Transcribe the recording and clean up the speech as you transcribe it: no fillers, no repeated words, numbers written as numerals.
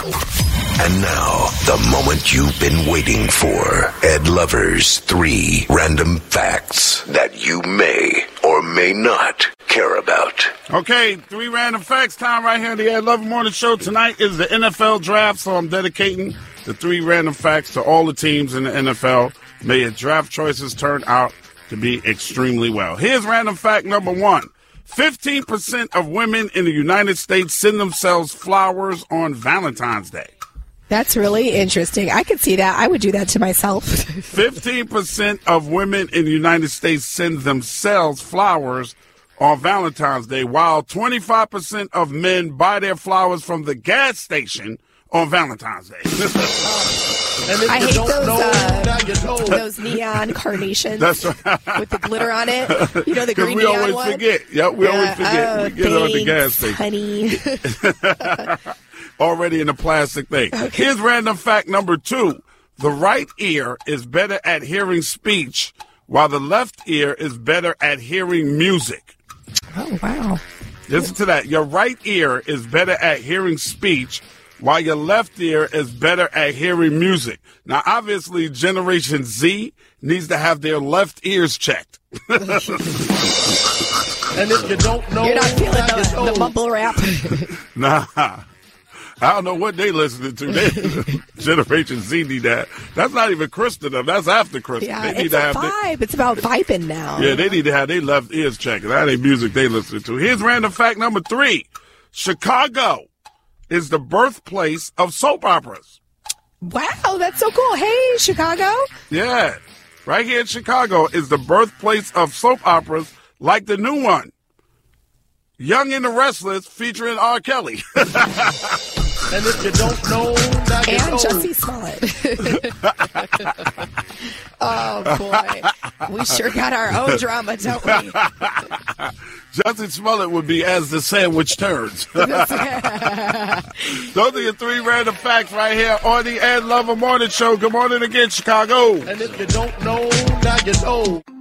And now, the moment you've been waiting for. Ed Lover's 3 random facts that you may or may not care about. Okay, 3 random facts time right here on the Ed Lover Morning Show. Tonight is the NFL draft, so I'm dedicating the 3 random facts to all the teams in the NFL. May your draft choices turn out to be extremely well. Here's random fact number 1. 15% of women in the United States send themselves flowers on Valentine's Day. That's really interesting. I could see that. I would do that to myself. 15% of women in the United States send themselves flowers on Valentine's Day, while 25% of men buy their flowers from the gas station on Valentine's Day. I hate those neon carnations. That's right. With the glitter on it. You know, the green neon always one? Forget. Yep, we always forget. We get it at the gas station. Honey. Already in a plastic thing. Okay. Here's random fact number 2. The right ear is better at hearing speech, while the left ear is better at hearing music. Oh, wow. Listen to that. Your right ear is better at hearing speech, while your left ear is better at hearing music. Now, obviously, Generation Z needs to have their left ears checked. And if you don't know, you're not feeling the mumble rap. Nah. I don't know what they listening to. Generation Z need that. That's not even Christendom. That's after Christmas. Yeah, they need it's to a have vibe. It's about vibing now. Yeah, they need to have their left ears checked. That ain't music they listen to. Here's random fact number 3. Chicago is the birthplace of soap operas. Wow, that's so cool. Hey, Chicago. Yeah. Right here in Chicago is the birthplace of soap operas like the new one, Young and the Restless, featuring R. Kelly. And if you don't know, and Jussie Smollett. Oh, boy. We sure got our own drama, don't we? Jussie Smollett would be as the sandwich turns. Those are your 3 random facts right here on the Ed Lover Morning Show. Good morning again, Chicago. And if you don't know, now you know.